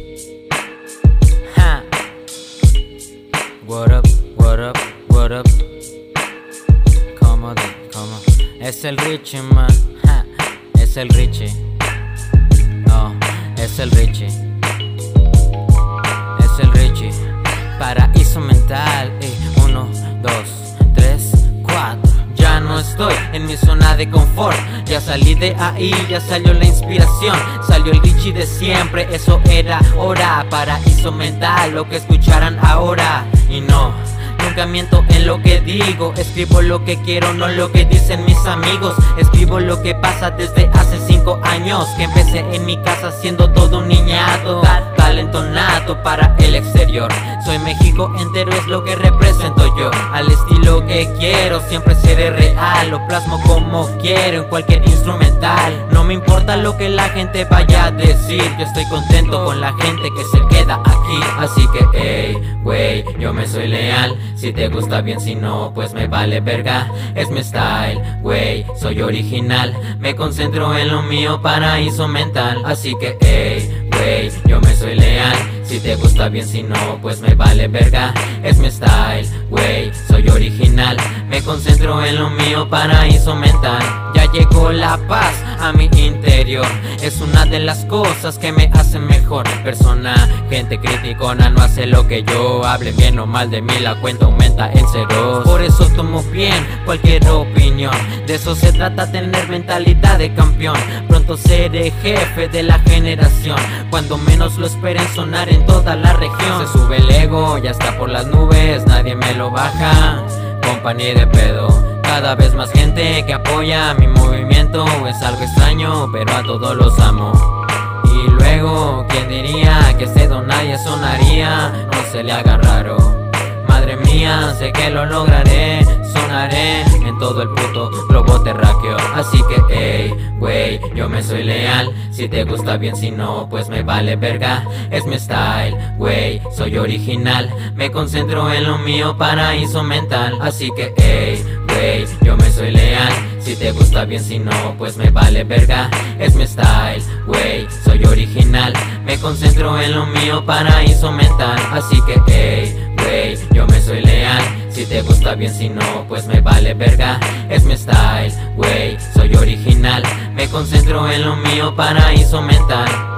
Ha. What up, what up, what up? Cómodo, cómodo. Es el Richie, man. Ha. Es el Richie. Oh, es el Richie. Es el Richie. Paraíso mental. 1, 2, 3, 4. Ya no estoy en mi zona de confort. Ya salí de ahí, ya salió la inspiración. Salió el Richie de siempre, eso era hora. Paraíso mental, lo que escucharán ahora. Y no, nunca miento en lo que digo. Escribo lo que quiero, no lo que dicen mis amigos. Escribo lo que pasa desde hace 5 años, que empecé en mi casa siendo todo un niñato. Talento nato para el exterior. Soy México entero, es lo que represento yo. Al estilo que quiero, siempre seré real. Lo plasmo como quiero en cualquier instrumental. No me importa lo que la gente vaya a decir. Yo estoy contento con la gente que se queda aquí. Así que, hey, wey, yo me soy leal. Si te gusta bien, si no, pues me vale verga. Es mi style, wey, soy original. Me concentro en lo mío, paraíso mental. Así que, hey, wey, yo me soy leal. Si te gusta bien, si no, pues me vale verga. Es mi style, wey, soy original. Me concentro en lo mío, paraíso mental. Ya llegó la paz a mi interior. Es una de las cosas que me hacen mejor persona. Gente criticona no hace lo que yo. Hablen bien o mal de mí, la cuenta aumenta en ceros. Por eso tomo bien cualquier opinión. De eso se trata, tener mentalidad de campeón. Pronto seré jefe de la generación. Cuando menos lo esperen, sonar en toda la región. Se sube el ego, ya está por las nubes, nadie me lo baja. Compañía de pedo, cada vez más gente que apoya mi movimiento. Es algo extraño, pero a todos los amo. Y luego, ¿quién diría que este don nadie sonaría? No se le haga raro. Madre mía, sé que lo lograré. Sonaré en todo el puto globo terráqueo. Así que, hey, wey, yo me soy leal. Si te gusta bien, si no, pues me vale verga. Es mi style, wey, soy original. Me concentro en lo mío, paraíso mental. Así que, hey, wey, yo me soy leal. Si te gusta bien, si no, pues me vale verga. Es mi style, wey, soy original. Me concentro en lo mío, paraíso mental. Así que, hey, wey, yo me soy leal. Si te gusta bien, si no, pues me vale verga. Es mi style, wey, soy original. Me concentro en lo mío, paraíso mental.